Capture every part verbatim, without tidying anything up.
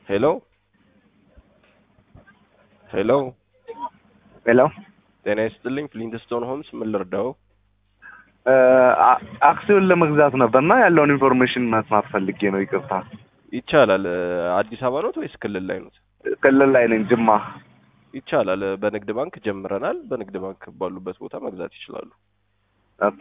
ሄሎ ሄሎ ሄሎ ጤና ይስጥልኝ ፍሊንትስቶን ሆምስ ምን ልርዳው? አክሲዮን ለመግዛት ነበርና ያለውን ኢንፎርሜሽን መስማት ፈልጌ ነው። ይቅርታ። ይቻላል። አዲስ አበባ ነው ወይስ ክልል ላይ ነው? ክልል ላይ ነኝ፣ ጅማ። ይቻላል። በንግድ ባንክ ጀምረናል። በንግድ ባንክ ባሉበት ቦታ መግዛት ይችላሉ። ኦኬ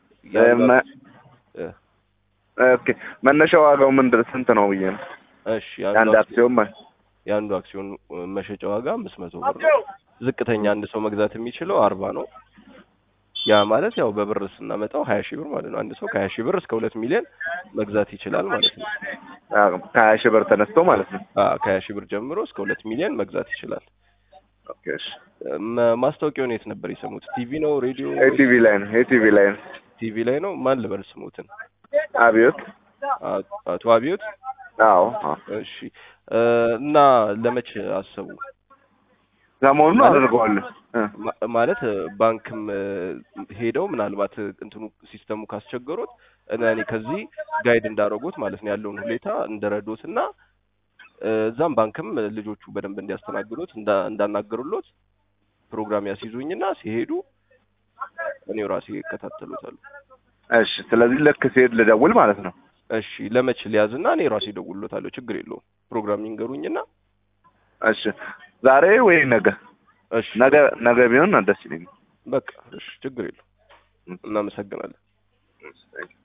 ኦኬ። መነሻ ዋጋው ምንድን ስንት ነው ብዬ ነው? እሺ አንድ አክሲዮን ማለት የአንዱ አክሲዮን መሸጫ ዋጋ አምስት መቶ ብር ነው። ዝቅተኛ አንድ ሰው መግዛት የሚችለው አርባ ነው። ያ ማለት ያው በብር ስናመጣው ሀያ ሺህ ብር ማለት ነው። አንድ ሰው ከሀያ ሺህ ብር እስከ ሁለት ሚሊዮን መግዛት ይችላል ማለት ነው። አዎ ከሀያ ሺህ ብር ተነስቶ ማለት ነው። አዎ ከሀያ ሺህ ብር ጀምሮ እስከ ሁለት ሚሊዮን መግዛት ይችላል። ኦኬ እሺ። ማስታወቂያውን የት ነበር የሰሙት? ቲቪ ነው? ሬዲዮ? ኤቲቪ ላይ ነው። ኤቲቪ ላይ ነው። ቲቪ ላይ ነው። ማን ልበል ስሙትን? አብዮት። አቶ አብዮት። አዎ። እሺ። እና ለመቼ አሰቡ? ሰሞኑን አድርገዋለሁ ማለት ባንክም ሄደው ምናልባት እንትኑ ሲስተሙ ካስቸገሩት እኔ ከዚህ ጋይድ እንዳረጉት ማለት ነው ያለውን ሁኔታ እንደረዶትና እዛም ባንክም ልጆቹ በደንብ እንዲያስተናግዱት እንዳናገሩሎት ፕሮግራም ያስይዙኝና ሲሄዱ እኔው ራሴ እከታተሉታለሁ። እሺ። ስለዚህ ልክ ሲሄድ ልደውል ማለት ነው? እሺ። ለመቼ ሊያዝና እኔ ራሴ እደውልሎታለሁ። ችግር የለውም። ፕሮግራም ይንገሩኝና። እሺ። ዛሬ ወይ ነገ? እሺ። ነገ ነገ ቢሆን ደስ ይለኛል። በቃ እሺ፣ ችግር የለውም። እናመሰግናለን።